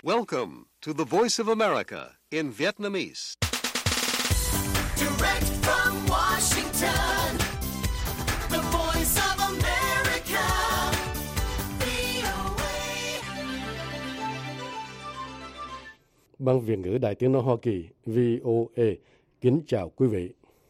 Welcome to the Voice of America in Vietnamese. Direct from Washington, the Voice of America, VOA. Ban Việt ngữ Đài Tiếng nói Hoa Kỳ VOA kính chào quý vị.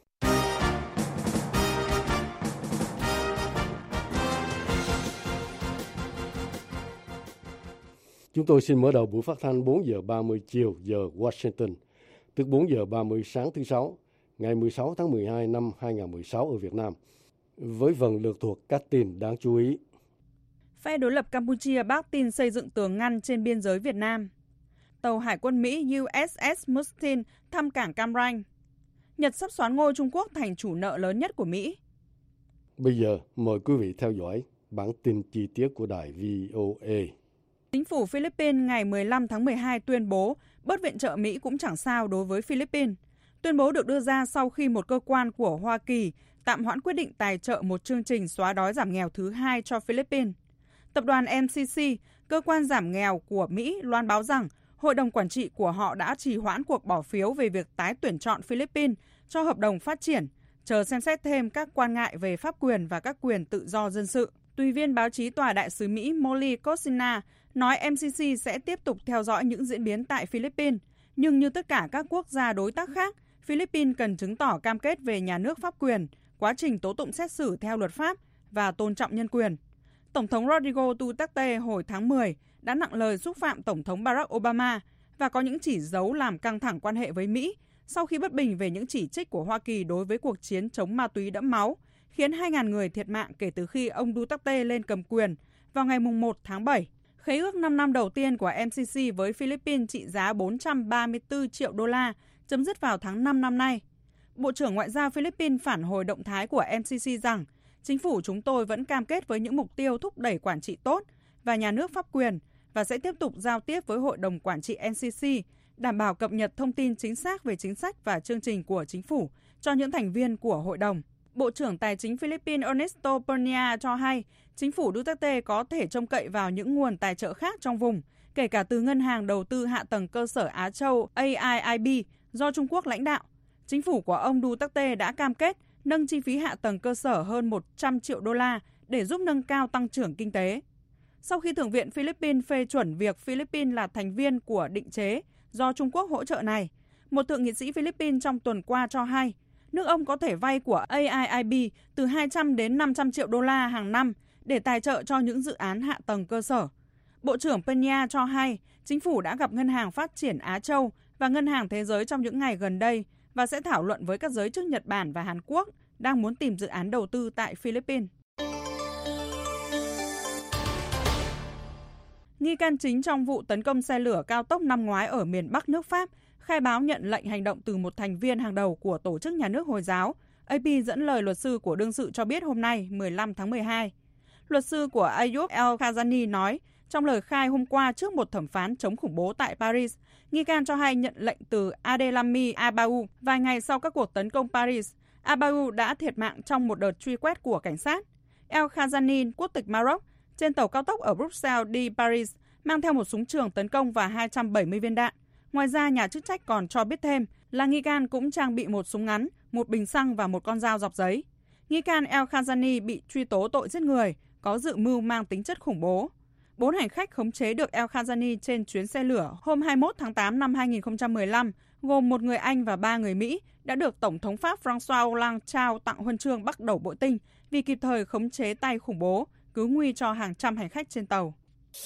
Chúng tôi xin mở đầu buổi phát thanh 4 giờ 30 chiều giờ Washington, tức 4 giờ 30 sáng thứ Sáu, ngày 16 tháng 12 năm 2016 ở Việt Nam, với phần lược thuộc các tin đáng chú ý. Phe đối lập Campuchia bác tin xây dựng tường ngăn trên biên giới Việt Nam. Tàu Hải quân Mỹ USS Mustin thăm cảng Cam Ranh. Nhật sắp soán ngôi Trung Quốc thành chủ nợ lớn nhất của Mỹ. Bây giờ mời quý vị theo dõi bản tin chi tiết của đài VOA. Chính phủ Philippines ngày 15 tháng 12 tuyên bố bớt viện trợ Mỹ cũng chẳng sao đối với Philippines. Tuyên bố được đưa ra sau khi một cơ quan của Hoa Kỳ tạm hoãn quyết định tài trợ một chương trình xóa đói giảm nghèo thứ hai cho Philippines. Tập đoàn MCC, cơ quan giảm nghèo của Mỹ, loan báo rằng hội đồng quản trị của họ đã trì hoãn cuộc bỏ phiếu về việc tái tuyển chọn Philippines cho hợp đồng phát triển, chờ xem xét thêm các quan ngại về pháp quyền và các quyền tự do dân sự. Tùy viên báo chí tòa đại sứ Mỹ Molly Cosina nói MCC sẽ tiếp tục theo dõi những diễn biến tại Philippines, nhưng như tất cả các quốc gia đối tác khác, Philippines cần chứng tỏ cam kết về nhà nước pháp quyền, quá trình tố tụng xét xử theo luật pháp và tôn trọng nhân quyền. Tổng thống Rodrigo Duterte hồi tháng 10 đã nặng lời xúc phạm Tổng thống Barack Obama và có những chỉ dấu làm căng thẳng quan hệ với Mỹ sau khi bất bình về những chỉ trích của Hoa Kỳ đối với cuộc chiến chống ma túy đẫm máu, khiến 2.000 người thiệt mạng kể từ khi ông Duterte lên cầm quyền vào ngày 1 tháng 7. Khế ước 5 năm đầu tiên của MCC với Philippines trị giá 434 triệu đô la chấm dứt vào tháng 5 năm nay. Bộ trưởng Ngoại giao Philippines phản hồi động thái của MCC rằng chính phủ chúng tôi vẫn cam kết với những mục tiêu thúc đẩy quản trị tốt và nhà nước pháp quyền và sẽ tiếp tục giao tiếp với Hội đồng Quản trị NCC, đảm bảo cập nhật thông tin chính xác về chính sách và chương trình của chính phủ cho những thành viên của hội đồng. Bộ trưởng Tài chính Philippines Ernesto Pernia cho hay chính phủ Duterte có thể trông cậy vào những nguồn tài trợ khác trong vùng, kể cả từ Ngân hàng Đầu tư Hạ tầng Cơ sở Á Châu AIIB do Trung Quốc lãnh đạo. Chính phủ của ông Duterte đã cam kết nâng chi phí hạ tầng cơ sở hơn 100 triệu đô la để giúp nâng cao tăng trưởng kinh tế. Sau khi Thượng viện Philippines phê chuẩn việc Philippines là thành viên của định chế do Trung Quốc hỗ trợ này, một thượng nghị sĩ Philippines trong tuần qua cho hay nước ông có thể vay của AIIB từ 200 đến 500 triệu đô la hàng năm để tài trợ cho những dự án hạ tầng cơ sở. Bộ trưởng Peña cho hay chính phủ đã gặp Ngân hàng Phát triển Á Châu và Ngân hàng Thế giới trong những ngày gần đây và sẽ thảo luận với các giới chức Nhật Bản và Hàn Quốc đang muốn tìm dự án đầu tư tại Philippines. Nghi can chính trong vụ tấn công xe lửa cao tốc năm ngoái ở miền Bắc nước Pháp khai báo nhận lệnh hành động từ một thành viên hàng đầu của Tổ chức Nhà nước Hồi giáo. AP dẫn lời luật sư của đương sự cho biết hôm nay 15 tháng 12. Luật sư của Ayoub El-Khazani nói trong lời khai hôm qua trước một thẩm phán chống khủng bố tại Paris, nghi can cho hay nhận lệnh từ Adelami Abou. Vài ngày sau các cuộc tấn công Paris, Abou đã thiệt mạng trong một đợt truy quét của cảnh sát. El-Khazani, quốc tịch Maroc, trên tàu cao tốc ở Bruxelles đi Paris, mang theo một súng trường tấn công và 270 viên đạn. Ngoài ra, nhà chức trách còn cho biết thêm là nghi can cũng trang bị một súng ngắn, một bình xăng và một con dao dọc giấy. Nghi can El-Khazani bị truy tố tội giết người, có dự mưu mang tính chất khủng bố. 4 hành khách khống chế được El-Khazani trên chuyến xe lửa hôm 21 tháng 8 năm 2015, gồm một người Anh và 3 người Mỹ, đã được Tổng thống Pháp François Hollande trao tặng huân chương Bắc Đầu Bội Tinh vì kịp thời khống chế tay khủng bố, cứu nguy cho hàng trăm hành khách trên tàu.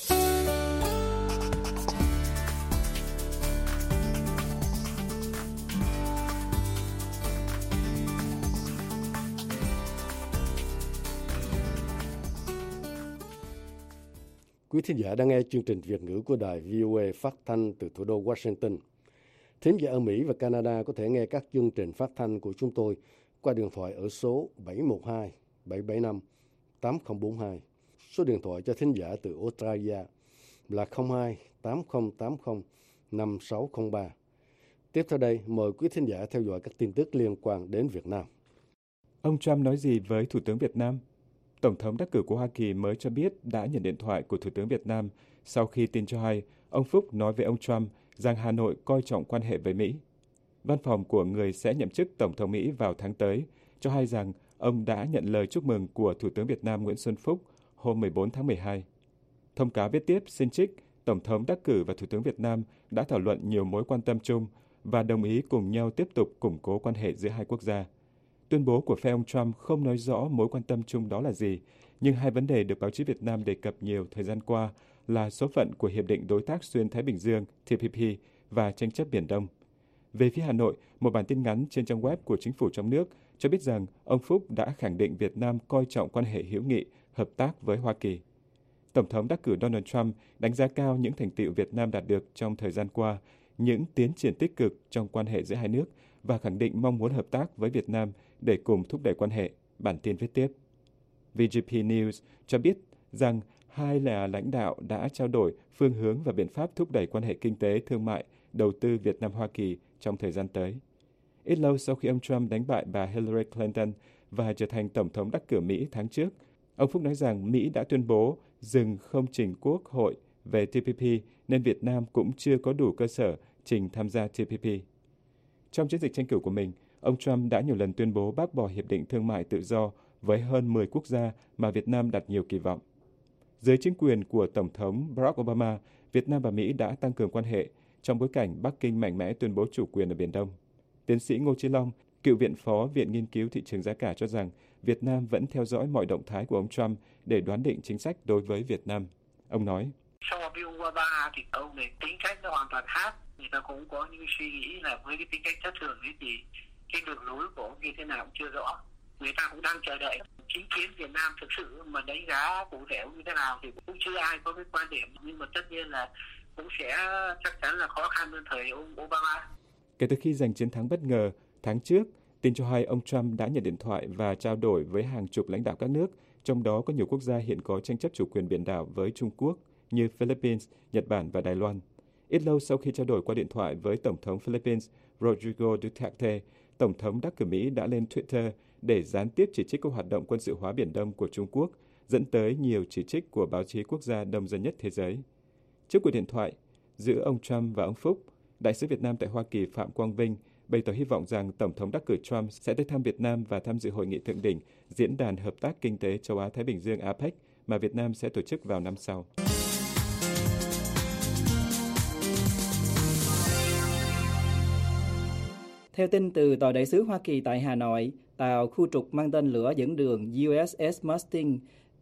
Quý thính giả đang nghe chương trình Việt ngữ của đài VOA phát thanh từ thủ đô Washington. Thính giả ở Mỹ và Canada có thể nghe các chương trình phát thanh của chúng tôi qua điện thoại ở số 712 775 8042. Số điện thoại cho thính giả từ Australia là 02 8080 5603. Tiếp theo đây, mời quý thính giả theo dõi các tin tức liên quan đến Việt Nam. Ông Trump nói gì với Thủ tướng Việt Nam? Tổng thống đắc cử của Hoa Kỳ mới cho biết đã nhận điện thoại của Thủ tướng Việt Nam sau khi tin cho hay ông Phúc nói với ông Trump rằng Hà Nội coi trọng quan hệ với Mỹ. Văn phòng của người sẽ nhậm chức Tổng thống Mỹ vào tháng tới cho hay rằng ông đã nhận lời chúc mừng của Thủ tướng Việt Nam Nguyễn Xuân Phúc hôm 14 tháng 12. Thông cáo viết tiếp xin trích Tổng thống đắc cử và Thủ tướng Việt Nam đã thảo luận nhiều mối quan tâm chung và đồng ý cùng nhau tiếp tục củng cố quan hệ giữa hai quốc gia. Tuyên bố của phe ông Trump không nói rõ mối quan tâm chung đó là gì, nhưng hai vấn đề được báo chí Việt Nam đề cập nhiều thời gian qua là số phận của Hiệp định Đối tác Xuyên Thái Bình Dương TPP và tranh chấp Biển Đông. Về phía Hà Nội, một bản tin ngắn trên trang web của chính phủ trong nước cho biết rằng ông Phúc đã khẳng định Việt Nam coi trọng quan hệ hữu nghị, hợp tác với Hoa Kỳ. Tổng thống đắc cử Donald Trump đánh giá cao những thành tựu Việt Nam đạt được trong thời gian qua, những tiến triển tích cực trong quan hệ giữa hai nước và khẳng định mong muốn hợp tác với Việt Nam để cùng thúc đẩy quan hệ, bản tin viết tiếp. VGP News cho biết rằng hai nhà lãnh đạo đã trao đổi phương hướng và biện pháp thúc đẩy quan hệ kinh tế, thương mại, đầu tư Việt Nam-Hoa Kỳ trong thời gian tới. Ít lâu sau khi ông Trump đánh bại bà Hillary Clinton và trở thành Tổng thống đắc cử Mỹ tháng trước, ông Phúc nói rằng Mỹ đã tuyên bố dừng không trình Quốc hội về TPP nên Việt Nam cũng chưa có đủ cơ sở trình tham gia TPP. Trong chiến dịch tranh cử của mình, ông Trump đã nhiều lần tuyên bố bác bỏ hiệp định thương mại tự do với hơn 10 quốc gia mà Việt Nam đặt nhiều kỳ vọng. Dưới chính quyền của Tổng thống Barack Obama, Việt Nam và Mỹ đã tăng cường quan hệ trong bối cảnh Bắc Kinh mạnh mẽ tuyên bố chủ quyền ở Biển Đông. Tiến sĩ Ngô Chí Long, cựu viện phó Viện Nghiên cứu Thị trường Giá cả cho rằng Việt Nam vẫn theo dõi mọi động thái của ông Trump để đoán định chính sách đối với Việt Nam. Ông nói, so với ông Obama thì ông này tính cách nó hoàn toàn khác. Người ta cũng có những suy nghĩ là với cái tính cách thất thường ấy thì cái đường lối của ông như thế nào cũng chưa rõ. Người ta cũng đang chờ đợi chính kiến Việt Nam thực sự mà đánh giá cụ thể như thế nào thì cũng chưa ai có cái quan điểm, nhưng mà tất nhiên là cũng sẽ chắc chắn là khó khăn hơn thời ông Obama. Kể từ khi giành chiến thắng bất ngờ tháng trước, tin cho hay ông Trump đã nhận điện thoại và trao đổi với hàng chục lãnh đạo các nước, trong đó có nhiều quốc gia hiện có tranh chấp chủ quyền biển đảo với Trung Quốc như Philippines, Nhật Bản và Đài Loan. Ít lâu sau khi trao đổi qua điện thoại với Tổng thống Philippines Rodrigo Duterte, Tổng thống đắc cử Mỹ đã lên Twitter để gián tiếp chỉ trích các hoạt động quân sự hóa Biển Đông của Trung Quốc, dẫn tới nhiều chỉ trích của báo chí quốc gia đông dân nhất thế giới. Trước cuộc điện thoại giữa ông Trump và ông Phúc, Đại sứ Việt Nam tại Hoa Kỳ Phạm Quang Vinh bày tỏ hy vọng rằng Tổng thống đắc cử Trump sẽ tới thăm Việt Nam và tham dự hội nghị thượng đỉnh Diễn đàn Hợp tác Kinh tế Châu Á-Thái Bình Dương APEC mà Việt Nam sẽ tổ chức vào năm sau. Theo tin từ Tòa đại sứ Hoa Kỳ tại Hà Nội, tàu khu trục mang tên lửa dẫn đường USS Mustin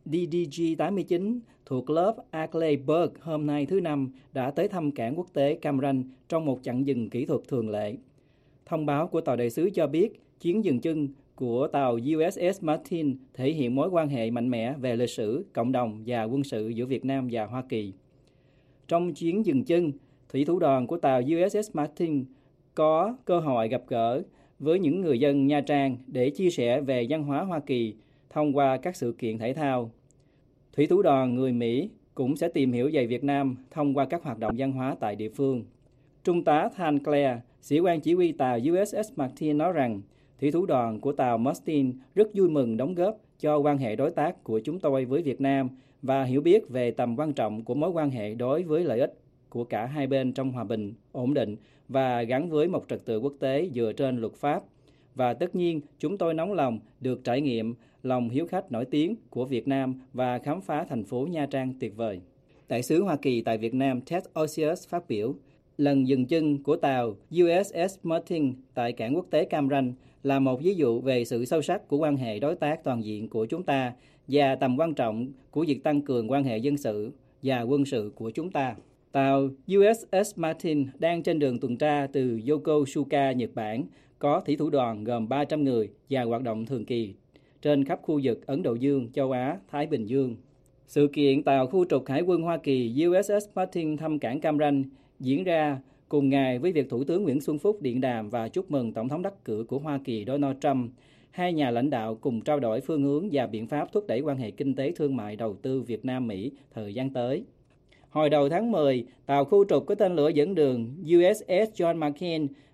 DDG-89 thuộc lớp Arleigh hôm nay thứ Năm đã tới thăm cảng quốc tế Cam Ranh trong một chặng dừng kỹ thuật thường lệ. Thông báo của Tòa đại sứ cho biết chuyến dừng chân của tàu USS Martin thể hiện mối quan hệ mạnh mẽ về lịch sử, cộng đồng và quân sự giữa Việt Nam và Hoa Kỳ. Trong chuyến dừng chân, thủy thủ đoàn của tàu USS Martin có cơ hội gặp gỡ với những người dân Nha Trang để chia sẻ về văn hóa Hoa Kỳ thông qua các sự kiện thể thao. Thủy thủ đoàn người Mỹ cũng sẽ tìm hiểu về Việt Nam thông qua các hoạt động văn hóa tại địa phương. Trung tá Than Clare, sĩ quan chỉ huy tàu USS Martin nói rằng thủy thủ đoàn của tàu Martin rất vui mừng đóng góp cho quan hệ đối tác của chúng tôi với Việt Nam và hiểu biết về tầm quan trọng của mối quan hệ đối với lợi ích của cả hai bên trong hòa bình, ổn định và gắn với một trật tự quốc tế dựa trên luật pháp. Và tất nhiên, chúng tôi nóng lòng được trải nghiệm lòng hiếu khách nổi tiếng của Việt Nam và khám phá thành phố Nha Trang tuyệt vời. Đại sứ Hoa Kỳ tại Việt Nam Ted Osius phát biểu, lần dừng chân của tàu USS Martin tại cảng quốc tế Cam Ranh là một ví dụ về sự sâu sắc của quan hệ đối tác toàn diện của chúng ta và tầm quan trọng của việc tăng cường quan hệ dân sự và quân sự của chúng ta. Tàu USS Martin đang trên đường tuần tra từ Yokosuka, Nhật Bản, có thủy thủ đoàn gồm 300 người và hoạt động thường kỳ trên khắp khu vực Ấn Độ Dương, châu Á, Thái Bình Dương. Sự kiện tàu khu trục Hải quân Hoa Kỳ USS Martin thăm cảng Cam Ranh diễn ra cùng ngày với việc Thủ tướng Nguyễn Xuân Phúc điện đàm và chúc mừng Tổng thống đắc cử của Hoa Kỳ Donald Trump. Hai nhà lãnh đạo cùng trao đổi phương hướng và biện pháp thúc đẩy quan hệ kinh tế thương mại đầu tư Việt Nam-Mỹ thời gian tới. Hồi đầu tháng 10, tàu khu trục có tên lửa dẫn đường USS John McCain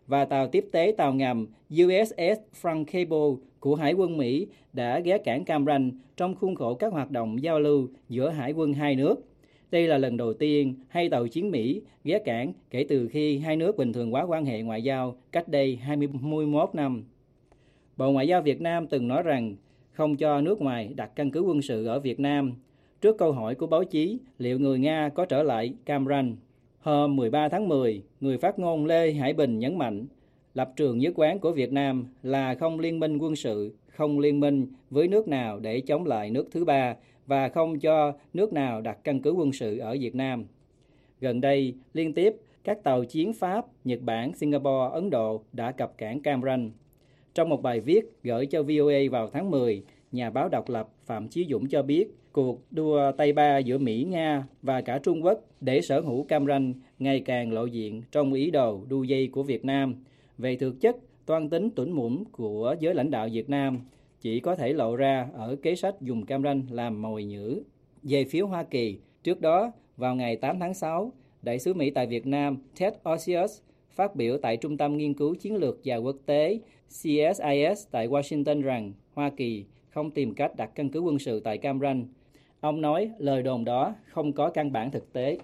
và tàu tiếp tế tàu ngầm USS Frank Cable của Hải quân Mỹ đã ghé cảng Cam Ranh trong khuôn khổ các hoạt động giao lưu giữa hải quân hai nước. Đây là lần đầu tiên hai tàu chiến Mỹ ghé cảng kể từ khi hai nước bình thường hóa quan hệ ngoại giao cách đây 21 năm. Bộ Ngoại giao Việt Nam từng nói rằng không cho nước ngoài đặt căn cứ quân sự ở Việt Nam. Trước câu hỏi của báo chí liệu người Nga có trở lại Cam Ranh, hôm 13 tháng 10, người phát ngôn Lê Hải Bình nhấn mạnh lập trường nhất quán của Việt Nam là không liên minh quân sự, không liên minh với nước nào để chống lại nước thứ ba và không cho nước nào đặt căn cứ quân sự ở Việt Nam. Gần đây, liên tiếp, các tàu chiến Pháp, Nhật Bản, Singapore, Ấn Độ đã cập cảng Cam Ranh. Trong một bài viết gửi cho VOA vào tháng 10, nhà báo độc lập Phạm Chí Dũng cho biết cuộc đua Tây Ba giữa Mỹ, Nga và cả Trung Quốc để sở hữu Cam Ranh ngày càng lộ diện trong ý đồ đu dây của Việt Nam. Về thực chất, toan tính tủn mủn của giới lãnh đạo Việt Nam chỉ có thể lộ ra ở kế sách dùng Cam Ranh làm mồi nhử. Về phía Hoa Kỳ, trước đó, vào ngày 8 tháng 6, Đại sứ Mỹ tại Việt Nam Ted Osius phát biểu tại Trung tâm Nghiên cứu Chiến lược và Quốc tế CSIS tại Washington rằng Hoa Kỳ không tìm cách đặt căn cứ quân sự tại Cam Ranh. Ông nói lời đồn đó không có căn bản thực tế.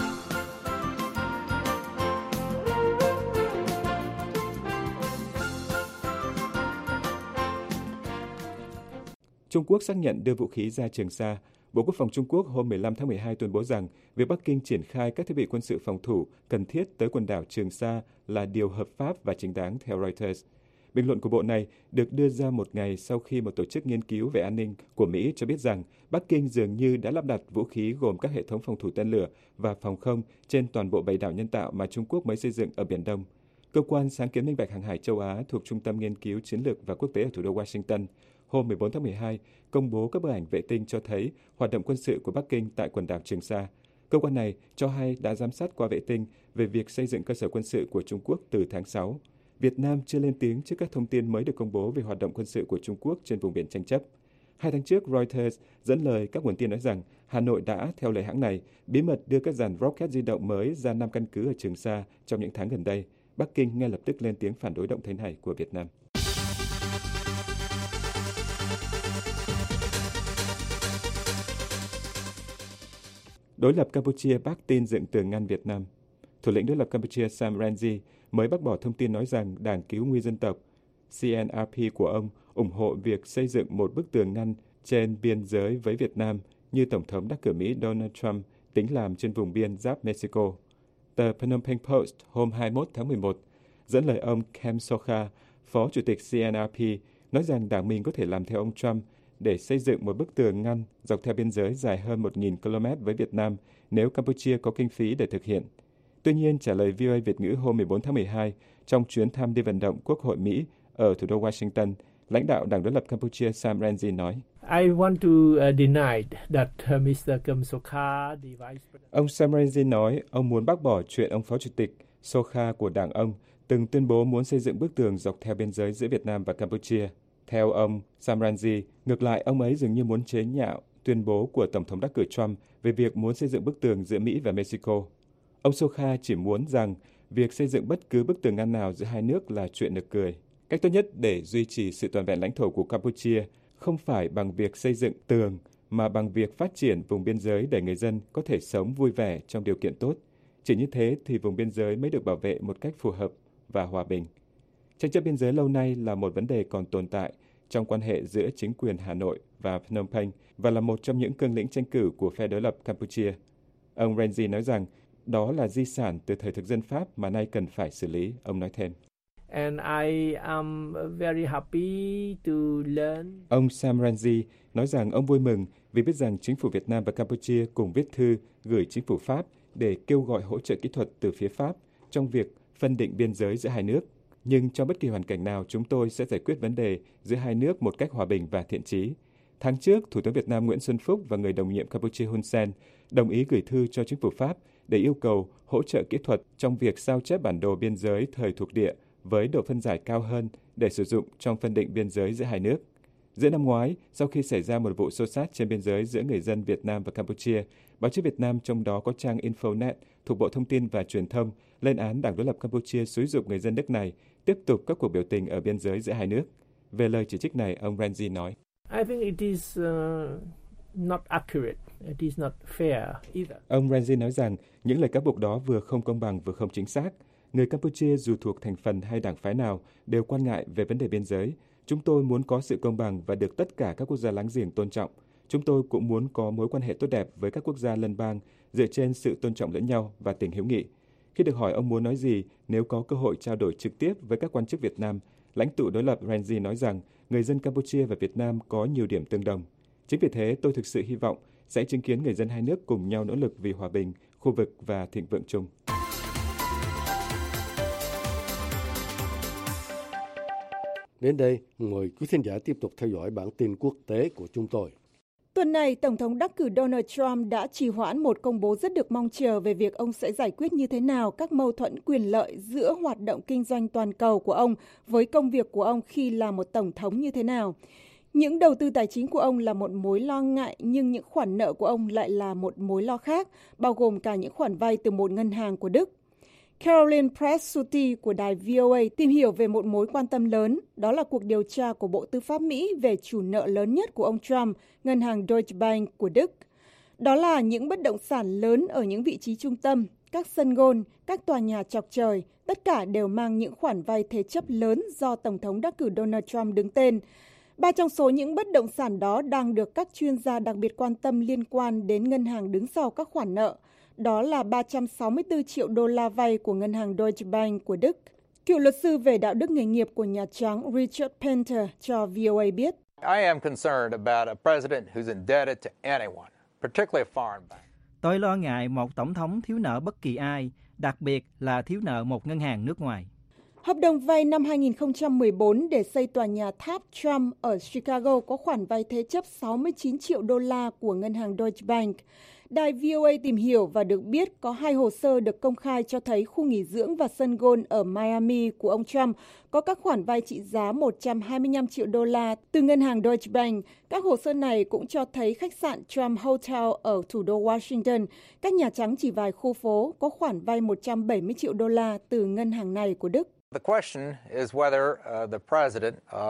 Trung Quốc xác nhận đưa vũ khí ra Trường Sa. Bộ Quốc phòng Trung Quốc hôm 15 tháng 12 tuyên bố rằng việc Bắc Kinh triển khai các thiết bị quân sự phòng thủ cần thiết tới quần đảo Trường Sa là điều hợp pháp và chính đáng theo Reuters. Bình luận của bộ này được đưa ra một ngày sau khi một tổ chức nghiên cứu về an ninh của Mỹ cho biết rằng Bắc Kinh dường như đã lắp đặt vũ khí gồm các hệ thống phòng thủ tên lửa và phòng không trên toàn bộ bãi đảo nhân tạo mà Trung Quốc mới xây dựng ở Biển Đông. Cơ quan sáng kiến minh bạch hàng hải châu Á thuộc Trung tâm Nghiên cứu Chiến lược và Quốc tế ở thủ đô Washington hôm 14 tháng 12 công bố các bức ảnh vệ tinh cho thấy hoạt động quân sự của Bắc Kinh tại quần đảo Trường Sa. Cơ quan này cho hay đã giám sát qua vệ tinh về việc xây dựng cơ sở quân sự của Trung Quốc từ tháng 6. Việt Nam chưa lên tiếng trước các thông tin mới được công bố về hoạt động quân sự của Trung Quốc trên vùng biển tranh chấp. 2 tháng trước, Reuters dẫn lời các nguồn tin nói rằng Hà Nội đã, theo lời hãng này, bí mật đưa các dàn rocket di động mới ra 5 căn cứ ở Trường Sa trong những tháng gần đây. Bắc Kinh ngay lập tức lên tiếng phản đối động thái này của Việt Nam. Đối lập Campuchia bác tin dựng tường ngăn Việt Nam. Thủ lĩnh đối lập Campuchia Sam Rainsy mới bác bỏ thông tin nói rằng Đảng Cứu nguy dân tộc CNRP của ông ủng hộ việc xây dựng một bức tường ngăn trên biên giới với Việt Nam như Tổng thống đắc cử Mỹ Donald Trump tính làm trên vùng biên giáp Mexico. Tờ Phnom Penh Post hôm 21 tháng 11 dẫn lời ông Kem Sokha, Phó Chủ tịch CNRP, nói rằng đảng mình có thể làm theo ông Trump để xây dựng một bức tường ngăn dọc theo biên giới dài hơn 1.000 km với Việt Nam nếu Campuchia có kinh phí để thực hiện. Tuy nhiên, trả lời VOA Việt ngữ hôm 14 tháng 12, trong chuyến thăm đi vận động Quốc hội Mỹ ở thủ đô Washington, lãnh đạo Đảng đối lập Campuchia Sam Rainsy nói, Ông Sam Rainsy nói ông muốn bác bỏ chuyện ông Phó Chủ tịch Sokha của đảng ông từng tuyên bố muốn xây dựng bức tường dọc theo biên giới giữa Việt Nam và Campuchia. Theo ông Sam Rainsy, ngược lại ông ấy dường như muốn chế nhạo tuyên bố của Tổng thống đắc cử Trump về việc muốn xây dựng bức tường giữa Mỹ và Mexico. Ông Sokha chỉ muốn rằng việc xây dựng bất cứ bức tường ngăn nào giữa hai nước là chuyện nực cười. Cách tốt nhất để duy trì sự toàn vẹn lãnh thổ của Campuchia không phải bằng việc xây dựng tường, mà bằng việc phát triển vùng biên giới để người dân có thể sống vui vẻ trong điều kiện tốt. Chỉ như thế thì vùng biên giới mới được bảo vệ một cách phù hợp và hòa bình. Tranh chấp biên giới lâu nay là một vấn đề còn tồn tại trong quan hệ giữa chính quyền Hà Nội và Phnom Penh và là một trong những cương lĩnh tranh cử của phe đối lập Campuchia. Ông Rainsy nói rằng đó là di sản từ thời thực dân Pháp mà nay cần phải xử lý, ông nói thêm. Ông Sam Rainsy nói rằng ông vui mừng vì biết rằng chính phủ Việt Nam và Campuchia cùng viết thư gửi chính phủ Pháp để kêu gọi hỗ trợ kỹ thuật từ phía Pháp trong việc phân định biên giới giữa hai nước. Nhưng trong bất kỳ hoàn cảnh nào, chúng tôi sẽ giải quyết vấn đề giữa hai nước một cách hòa bình và thiện chí. Tháng trước, Thủ tướng Việt Nam Nguyễn Xuân Phúc và người đồng nhiệm Campuchia Hun Sen đồng ý gửi thư cho chính phủ Pháp để yêu cầu hỗ trợ kỹ thuật trong việc sao chép bản đồ biên giới thời thuộc địa với độ phân giải cao hơn để sử dụng trong phân định biên giới giữa hai nước. Giữa năm ngoái, sau khi xảy ra một vụ xô xát trên biên giới giữa người dân Việt Nam và Campuchia, báo chí Việt Nam, trong đó có trang Infonet thuộc Bộ Thông tin và Truyền thông, lên án Đảng đối lập Campuchia xúi giục người dân nước này tiếp tục các cuộc biểu tình ở biên giới giữa hai nước. Về lời chỉ trích này, ông Renzi nói: I think it is not accurate. It is not fair either. Ông Renzi nói rằng những lời cáo buộc đó vừa không công bằng vừa không chính xác. Người Campuchia dù thuộc thành phần hay đảng phái nào đều quan ngại về vấn đề biên giới. Chúng tôi muốn có sự công bằng và được tất cả các quốc gia láng giềng tôn trọng. Chúng tôi cũng muốn có mối quan hệ tốt đẹp với các quốc gia lân bang dựa trên sự tôn trọng lẫn nhau và tình hữu nghị. Khi được hỏi ông muốn nói gì nếu có cơ hội trao đổi trực tiếp với các quan chức Việt Nam, lãnh tụ đối lập Renzi nói rằng người dân Campuchia và Việt Nam có nhiều điểm tương đồng. Chính vì thế, tôi thực sự hy vọng sẽ chứng kiến người dân hai nước cùng nhau nỗ lực vì hòa bình, khu vực và thịnh vượng chung. Đến đây, mời quý thính giả tiếp tục theo dõi bản tin quốc tế của chúng tôi. Tuần này, Tổng thống đắc cử Donald Trump đã trì hoãn một công bố rất được mong chờ về việc ông sẽ giải quyết như thế nào các mâu thuẫn quyền lợi giữa hoạt động kinh doanh toàn cầu của ông với công việc của ông khi là một tổng thống như thế nào. Những đầu tư tài chính của ông là một mối lo ngại, nhưng những khoản nợ của ông lại là một mối lo khác, bao gồm cả những khoản vay từ một ngân hàng của Đức. Caroline Presutti của đài VOA tìm hiểu về một mối quan tâm lớn, đó là cuộc điều tra của Bộ Tư pháp Mỹ về chủ nợ lớn nhất của ông Trump, ngân hàng Deutsche Bank của Đức. Đó là những bất động sản lớn ở những vị trí trung tâm, các sân golf, các tòa nhà chọc trời, tất cả đều mang những khoản vay thế chấp lớn do Tổng thống đắc cử Donald Trump đứng tên. 3 trong số những bất động sản đó đang được các chuyên gia đặc biệt quan tâm liên quan đến ngân hàng đứng sau các khoản nợ. Đó là 364 triệu đô la vay của ngân hàng Deutsche Bank của Đức. Cựu luật sư về đạo đức nghề nghiệp của Nhà Trắng Richard Painter cho VOA biết. I am concerned about a president who's indebted to anyone, particularly a foreign bank. Tôi lo ngại một tổng thống thiếu nợ bất kỳ ai, đặc biệt là thiếu nợ một ngân hàng nước ngoài. Hợp đồng vay năm 2014 để xây tòa nhà tháp Trump ở Chicago có khoản vay thế chấp 69 triệu đô la của ngân hàng Deutsche Bank. Đài VOA tìm hiểu và được biết có 2 hồ sơ được công khai cho thấy khu nghỉ dưỡng và sân golf ở Miami của ông Trump có các khoản vay trị giá 125 triệu đô la từ ngân hàng Deutsche Bank. Các hồ sơ này cũng cho thấy khách sạn Trump Hotel ở thủ đô Washington, cách Nhà Trắng chỉ vài khu phố, có khoản vay 170 triệu đô la từ ngân hàng này của Đức. The question is whether the president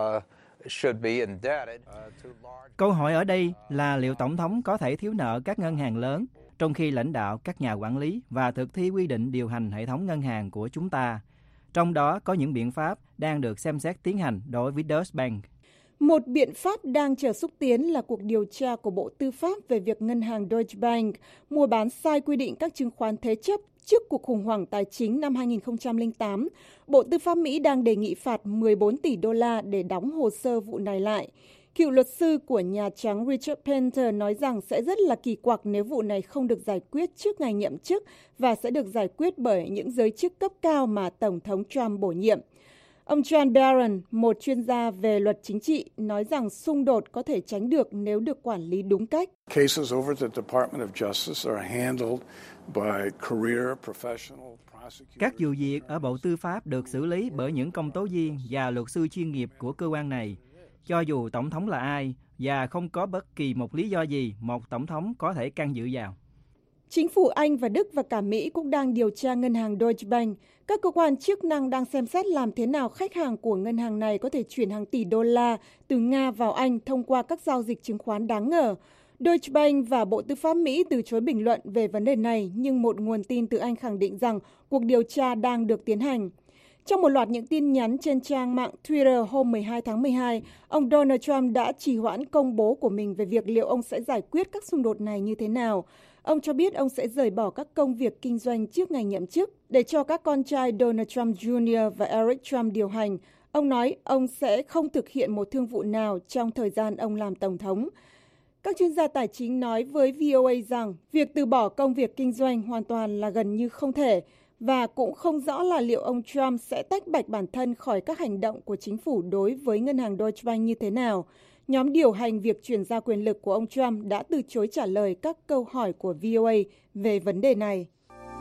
should be indebted to large. Câu hỏi ở đây là liệu tổng thống có thể thiếu nợ các ngân hàng lớn, trong khi lãnh đạo các nhà quản lý và thực thi quy định điều hành hệ thống ngân hàng của chúng ta. Trong đó có những biện pháp đang được xem xét tiến hành đối với Deutsche Bank. Một biện pháp đang chờ xúc tiến là cuộc điều tra của Bộ Tư pháp về việc ngân hàng Deutsche Bank mua bán sai quy định các chứng khoán thế chấp trước cuộc khủng hoảng tài chính năm 2008. Bộ Tư pháp Mỹ đang đề nghị phạt 14 tỷ đô la để đóng hồ sơ vụ này lại. Cựu luật sư của Nhà Trắng Richard Painter nói rằng sẽ rất là kỳ quặc nếu vụ này không được giải quyết trước ngày nhậm chức và sẽ được giải quyết bởi những giới chức cấp cao mà Tổng thống Trump bổ nhiệm. Ông John Barron, một chuyên gia về luật chính trị, nói rằng xung đột có thể tránh được nếu được quản lý đúng cách. Cases over at the Department of Justice are handled by career professional prosecutors. Các vụ việc ở Bộ Tư pháp được xử lý bởi những công tố viên và luật sư chuyên nghiệp của cơ quan này. Cho dù tổng thống là ai và không có bất kỳ một lý do gì một tổng thống có thể can dự vào. Chính phủ Anh và Đức và cả Mỹ cũng đang điều tra ngân hàng Deutsche Bank. Các cơ quan chức năng đang xem xét làm thế nào khách hàng của ngân hàng này có thể chuyển hàng tỷ đô la từ Nga vào Anh thông qua các giao dịch chứng khoán đáng ngờ. Deutsche Bank và Bộ Tư pháp Mỹ từ chối bình luận về vấn đề này, nhưng một nguồn tin từ Anh khẳng định rằng cuộc điều tra đang được tiến hành. Trong một loạt những tin nhắn trên trang mạng Twitter hôm 12 tháng 12, ông Donald Trump đã trì hoãn công bố của mình về việc liệu ông sẽ giải quyết các xung đột này như thế nào. Ông cho biết ông sẽ rời bỏ các công việc kinh doanh trước ngày nhậm chức để cho các con trai Donald Trump Jr. và Eric Trump điều hành. Ông nói ông sẽ không thực hiện một thương vụ nào trong thời gian ông làm tổng thống. Các chuyên gia tài chính nói với VOA rằng việc từ bỏ công việc kinh doanh hoàn toàn là gần như không thể, và cũng không rõ là liệu ông Trump sẽ tách bạch bản thân khỏi các hành động của chính phủ đối với ngân hàng Deutsche Bank như thế nào. Nhóm điều hành việc chuyển giao quyền lực của ông Trump đã từ chối trả lời các câu hỏi của VOA về vấn đề này.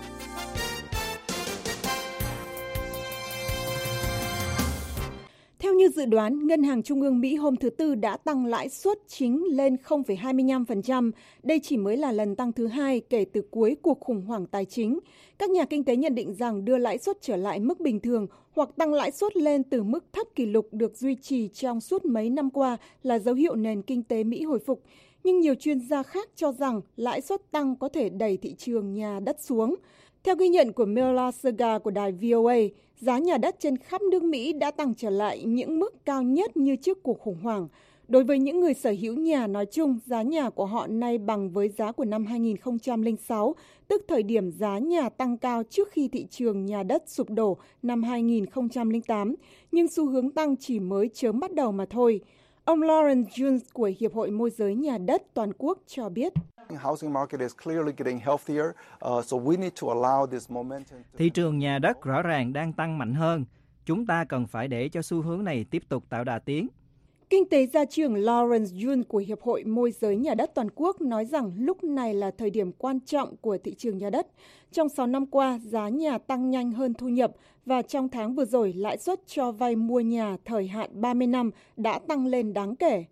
Theo như dự đoán, Ngân hàng Trung ương Mỹ hôm thứ Tư đã tăng lãi suất chính lên 0,25%. Đây chỉ mới là lần tăng thứ hai kể từ cuối cuộc khủng hoảng tài chính. Các nhà kinh tế nhận định rằng đưa lãi suất trở lại mức bình thường hoặc tăng lãi suất lên từ mức thấp kỷ lục được duy trì trong suốt mấy năm qua là dấu hiệu nền kinh tế Mỹ hồi phục. Nhưng nhiều chuyên gia khác cho rằng lãi suất tăng có thể đẩy thị trường nhà đất xuống. Theo ghi nhận của Mela Serga của đài VOA, giá nhà đất trên khắp nước Mỹ đã tăng trở lại những mức cao nhất như trước cuộc khủng hoảng. Đối với những người sở hữu nhà nói chung, giá nhà của họ nay bằng với giá của năm 2006, tức thời điểm giá nhà tăng cao trước khi thị trường nhà đất sụp đổ năm 2008, nhưng xu hướng tăng chỉ mới chớm bắt đầu mà thôi. Ông Lawrence Jones của Hiệp hội Môi giới Nhà đất Toàn quốc cho biết. Thị trường nhà đất rõ ràng đang tăng mạnh hơn. Chúng ta cần phải để cho xu hướng này tiếp tục tạo đà tiến. Kinh tế gia trưởng Lawrence Jones của Hiệp hội Môi giới Nhà đất Toàn quốc nói rằng lúc này là thời điểm quan trọng của thị trường nhà đất. Trong 6 năm qua, giá nhà tăng nhanh hơn thu nhập và trong tháng vừa rồi, lãi suất cho vay mua nhà thời hạn 30 năm đã tăng lên đáng kể.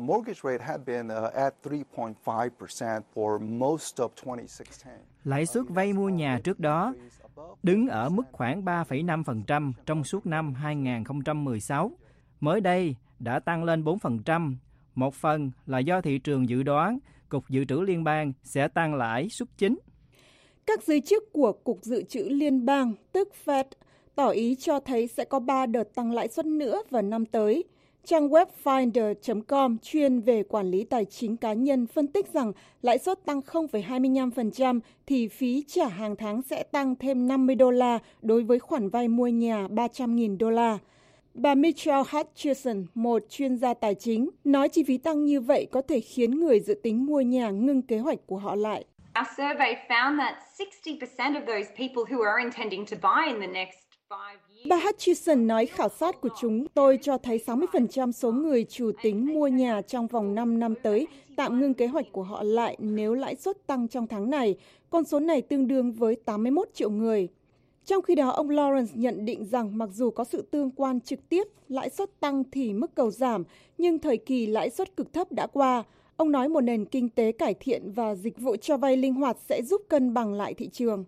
Lãi suất vay mua nhà trước đó đứng ở mức khoảng 3,5% trong suốt năm 2016. Mới đây đã tăng lên 4%. Một phần là do thị trường dự đoán Cục Dự trữ Liên bang sẽ tăng lãi suất chính. Các giới chức của Cục Dự trữ Liên bang, tức Fed, tỏ ý cho thấy sẽ có 3 đợt tăng lãi suất nữa vào năm tới. Trang web Finder.com chuyên về quản lý tài chính cá nhân phân tích rằng lãi suất tăng 0,25% thì phí trả hàng tháng sẽ tăng thêm $50 đối với khoản vay mua nhà $300.000. Bà Michelle Hutchison, một chuyên gia tài chính, nói chi phí tăng như vậy có thể khiến người dự tính mua nhà ngưng kế hoạch của họ lại. Our survey found that 60% of those people who are intending to buy in the next 5 years. Bà Hutchison nói khảo sát của chúng tôi cho thấy 60% số người chủ tính mua nhà trong vòng 5 năm tới tạm ngưng kế hoạch của họ lại nếu lãi suất tăng trong tháng này. Con số này tương đương với 81 triệu người. Trong khi đó, ông Lawrence nhận định rằng mặc dù có sự tương quan trực tiếp, lãi suất tăng thì mức cầu giảm, nhưng thời kỳ lãi suất cực thấp đã qua. Ông nói một nền kinh tế cải thiện và dịch vụ cho vay linh hoạt sẽ giúp cân bằng lại thị trường.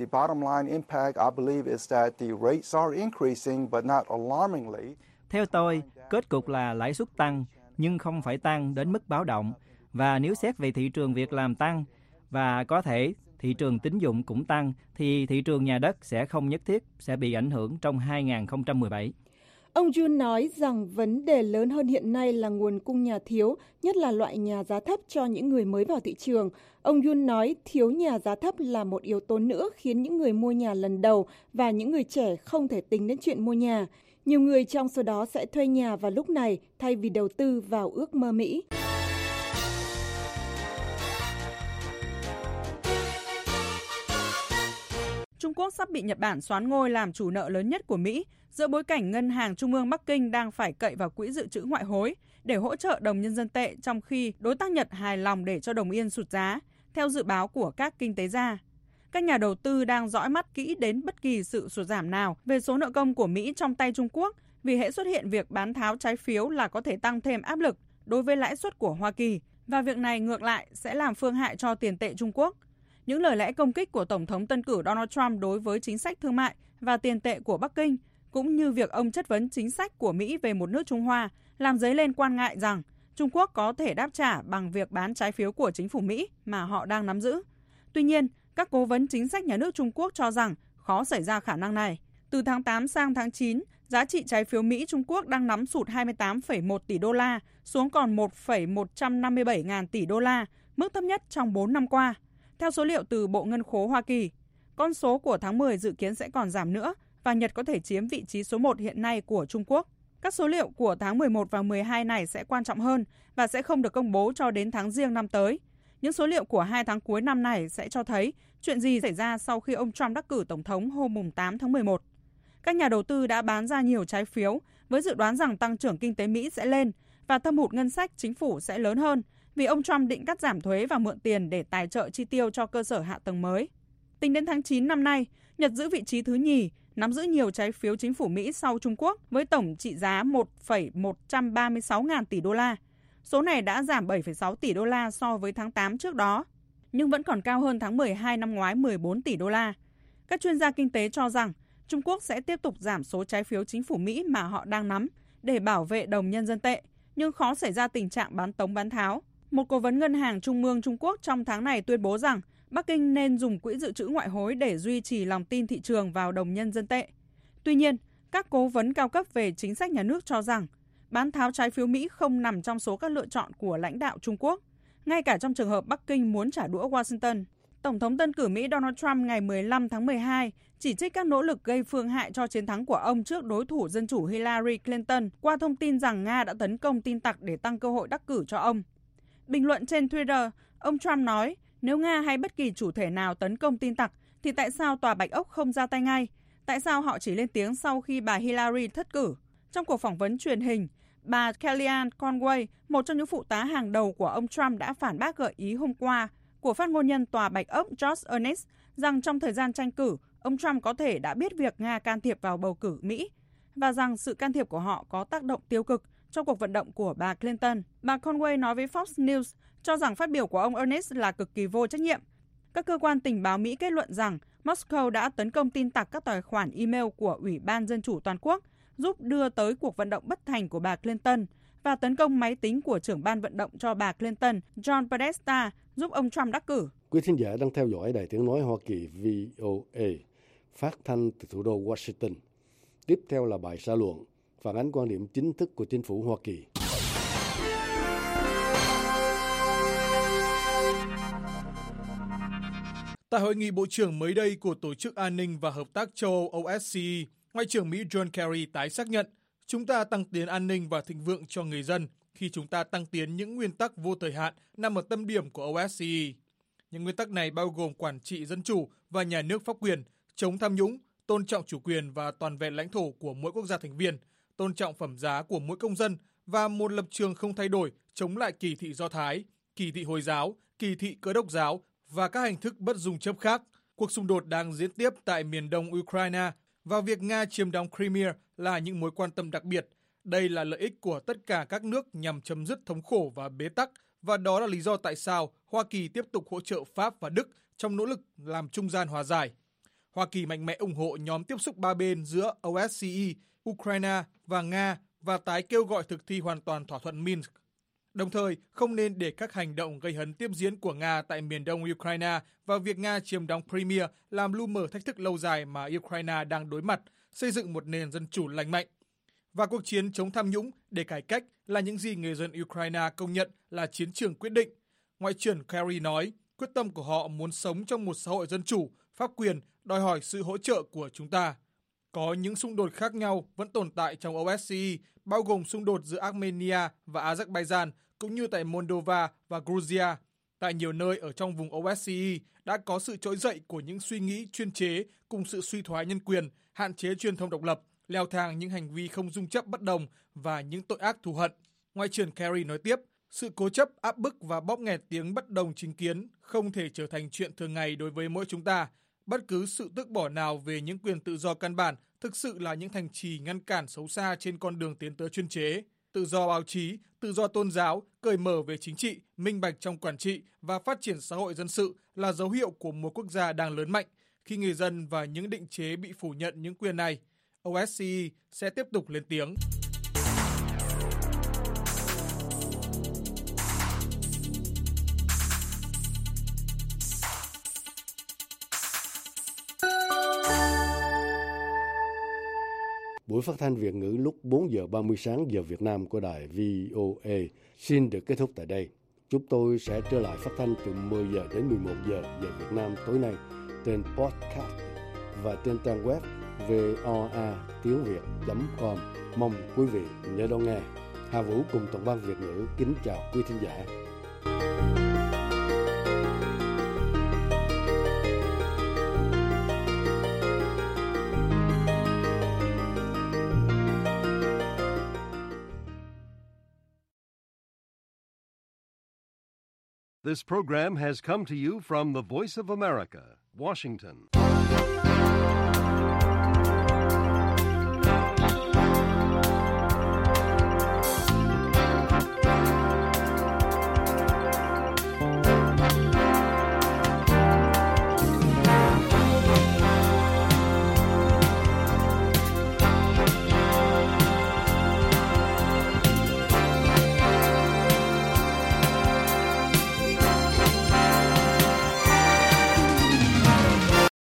Theo tôi, kết cục là lãi suất tăng, nhưng không phải tăng đến mức báo động. Và nếu xét về thị trường việc làm tăng, và có thể thị trường tín dụng cũng tăng, thì thị trường nhà đất sẽ không nhất thiết sẽ bị ảnh hưởng trong 2017. Ông Jun nói rằng vấn đề lớn hơn hiện nay là nguồn cung nhà thiếu, nhất là loại nhà giá thấp cho những người mới vào thị trường. Ông Jun nói thiếu nhà giá thấp là một yếu tố nữa khiến những người mua nhà lần đầu và những người trẻ không thể tính đến chuyện mua nhà. Nhiều người trong số đó sẽ thuê nhà vào lúc này thay vì đầu tư vào ước mơ Mỹ. Trung Quốc sắp bị Nhật Bản soán ngôi làm chủ nợ lớn nhất của Mỹ giữa bối cảnh Ngân hàng Trung ương Bắc Kinh đang phải cậy vào quỹ dự trữ ngoại hối để hỗ trợ đồng nhân dân tệ trong khi đối tác Nhật hài lòng để cho đồng yên sụt giá, theo dự báo của các kinh tế gia. Các nhà đầu tư đang dõi mắt kỹ đến bất kỳ sự sụt giảm nào về số nợ công của Mỹ trong tay Trung Quốc vì hễ xuất hiện việc bán tháo trái phiếu là có thể tăng thêm áp lực đối với lãi suất của Hoa Kỳ và việc này ngược lại sẽ làm phương hại cho tiền tệ Trung Quốc. Những lời lẽ công kích của Tổng thống tân cử Donald Trump đối với chính sách thương mại và tiền tệ của Bắc Kinh, cũng như việc ông chất vấn chính sách của Mỹ về một nước Trung Hoa, làm dấy lên quan ngại rằng Trung Quốc có thể đáp trả bằng việc bán trái phiếu của chính phủ Mỹ mà họ đang nắm giữ. Tuy nhiên, các cố vấn chính sách nhà nước Trung Quốc cho rằng khó xảy ra khả năng này. Từ tháng 8 sang tháng 9, giá trị trái phiếu Mỹ Trung Quốc đang nắm sụt 28,1 tỷ đô la xuống còn 1,157 ngàn tỷ đô la, mức thấp nhất trong 4 năm qua. Theo số liệu từ Bộ Ngân khố Hoa Kỳ, con số của tháng 10 dự kiến sẽ còn giảm nữa và Nhật có thể chiếm vị trí số 1 hiện nay của Trung Quốc. Các số liệu của tháng 11 và 12 này sẽ quan trọng hơn và sẽ không được công bố cho đến tháng Giêng năm tới. Những số liệu của 2 tháng cuối năm này sẽ cho thấy chuyện gì xảy ra sau khi ông Trump đắc cử Tổng thống hôm 8 tháng 11. Các nhà đầu tư đã bán ra nhiều trái phiếu với dự đoán rằng tăng trưởng kinh tế Mỹ sẽ lên và thâm hụt ngân sách chính phủ sẽ lớn hơn vì ông Trump định cắt giảm thuế và mượn tiền để tài trợ chi tiêu cho cơ sở hạ tầng mới. Tính đến tháng 9 năm nay, Nhật giữ vị trí thứ nhì, nắm giữ nhiều trái phiếu chính phủ Mỹ sau Trung Quốc với tổng trị giá 1,136 ngàn tỷ đô la. Số này đã giảm 7,6 tỷ đô la so với tháng 8 trước đó, nhưng vẫn còn cao hơn tháng 12 năm ngoái 14 tỷ đô la. Các chuyên gia kinh tế cho rằng Trung Quốc sẽ tiếp tục giảm số trái phiếu chính phủ Mỹ mà họ đang nắm để bảo vệ đồng nhân dân tệ, nhưng khó xảy ra tình trạng bán tống bán tháo. Một cố vấn Ngân hàng Trung ương Trung Quốc trong tháng này tuyên bố rằng Bắc Kinh nên dùng quỹ dự trữ ngoại hối để duy trì lòng tin thị trường vào đồng nhân dân tệ. Tuy nhiên, các cố vấn cao cấp về chính sách nhà nước cho rằng bán tháo trái phiếu Mỹ không nằm trong số các lựa chọn của lãnh đạo Trung Quốc, ngay cả trong trường hợp Bắc Kinh muốn trả đũa Washington. Tổng thống tân cử Mỹ Donald Trump ngày 15 tháng 12 chỉ trích các nỗ lực gây phương hại cho chiến thắng của ông trước đối thủ Dân chủ Hillary Clinton qua thông tin rằng Nga đã tấn công tin tặc để tăng cơ hội đắc cử cho ông. Bình luận trên Twitter, ông Trump nói, nếu Nga hay bất kỳ chủ thể nào tấn công tin tặc, thì tại sao Tòa Bạch Ốc không ra tay ngay? Tại sao họ chỉ lên tiếng sau khi bà Hillary thất cử? Trong cuộc phỏng vấn truyền hình, bà Kellyanne Conway, một trong những phụ tá hàng đầu của ông Trump đã phản bác gợi ý hôm qua của phát ngôn nhân Tòa Bạch Ốc George Earnest rằng trong thời gian tranh cử, ông Trump có thể đã biết việc Nga can thiệp vào bầu cử Mỹ và rằng sự can thiệp của họ có tác động tiêu cực trong cuộc vận động của bà Clinton. Bà Conway nói với Fox News cho rằng phát biểu của ông Earnest là cực kỳ vô trách nhiệm. Các cơ quan tình báo Mỹ kết luận rằng Moscow đã tấn công tin tặc các tài khoản email của Ủy ban Dân chủ Toàn quốc, giúp đưa tới cuộc vận động bất thành của bà Clinton và tấn công máy tính của trưởng ban vận động cho bà Clinton, John Podesta, giúp ông Trump đắc cử. Quý thính giả đang theo dõi Đài Tiếng Nói Hoa Kỳ VOA, phát thanh từ thủ đô Washington. Tiếp theo là bài xã luận, phản ánh quan điểm chính thức của chính phủ Hoa Kỳ. Tại hội nghị bộ trưởng mới đây của Tổ chức An ninh và Hợp tác châu Âu OSCE, Ngoại trưởng Mỹ John Kerry tái xác nhận chúng ta tăng tiến an ninh và thịnh vượng cho người dân khi chúng ta tăng tiến những nguyên tắc vô thời hạn nằm ở tâm điểm của OSCE. Những nguyên tắc này bao gồm quản trị dân chủ và nhà nước pháp quyền, chống tham nhũng, tôn trọng chủ quyền và toàn vẹn lãnh thổ của mỗi quốc gia thành viên, tôn trọng phẩm giá của mỗi công dân và một lập trường không thay đổi chống lại kỳ thị Do Thái, kỳ thị Hồi giáo, kỳ thị Cơ đốc giáo và các hình thức bất dung chấp khác. Cuộc xung đột đang diễn tiếp tại miền đông Ukraine và việc Nga chiếm đóng Crimea là những mối quan tâm đặc biệt. Đây là lợi ích của tất cả các nước nhằm chấm dứt thống khổ và bế tắc, và đó là lý do tại sao Hoa Kỳ tiếp tục hỗ trợ Pháp và Đức trong nỗ lực làm trung gian hòa giải. Hoa Kỳ mạnh mẽ ủng hộ nhóm tiếp xúc ba bên giữa OSCE, Ukraine và Nga và tái kêu gọi thực thi hoàn toàn thỏa thuận Minsk. Đồng thời, không nên để các hành động gây hấn tiếp diễn của Nga tại miền đông Ukraine và việc Nga chiếm đóng Crimea làm lu mờ thách thức lâu dài mà Ukraine đang đối mặt, xây dựng một nền dân chủ lành mạnh. Và cuộc chiến chống tham nhũng để cải cách là những gì người dân Ukraine công nhận là chiến trường quyết định. Ngoại trưởng Kerry nói, quyết tâm của họ muốn sống trong một xã hội dân chủ, pháp quyền, đòi hỏi sự hỗ trợ của chúng ta. Có những xung đột khác nhau vẫn tồn tại trong OSCE, bao gồm xung đột giữa Armenia và Azerbaijan, cũng như tại Moldova và Georgia. Tại nhiều nơi ở trong vùng OSCE đã có sự trỗi dậy của những suy nghĩ chuyên chế cùng sự suy thoái nhân quyền, hạn chế truyền thông độc lập, leo thang những hành vi không dung chấp bất đồng và những tội ác thù hận. Ngoại trưởng Kerry nói tiếp, sự cố chấp, áp bức và bóp nghẹt tiếng bất đồng chính kiến không thể trở thành chuyện thường ngày đối với mỗi chúng ta. Bất cứ sự tước bỏ nào về những quyền tự do căn bản thực sự là những thành trì ngăn cản xấu xa trên con đường tiến tới chuyên chế. Tự do báo chí, tự do tôn giáo, cởi mở về chính trị, minh bạch trong quản trị và phát triển xã hội dân sự là dấu hiệu của một quốc gia đang lớn mạnh. Khi người dân và những định chế bị phủ nhận những quyền này, OSCE sẽ tiếp tục lên tiếng. Buổi phát thanh Việt ngữ lúc 4 giờ 30 sáng giờ Việt Nam của đài VOA xin được kết thúc tại đây. Chúng tôi sẽ trở lại phát thanh từ 10 giờ đến 11 giờ giờ Việt Nam tối nay trên podcast và trên trang web voatiếngviet.com. Mong quý vị nhớ đón nghe. Hà Vũ cùng toàn ban Việt ngữ kính chào quý thính giả. This program has come to you from the Voice of America, Washington.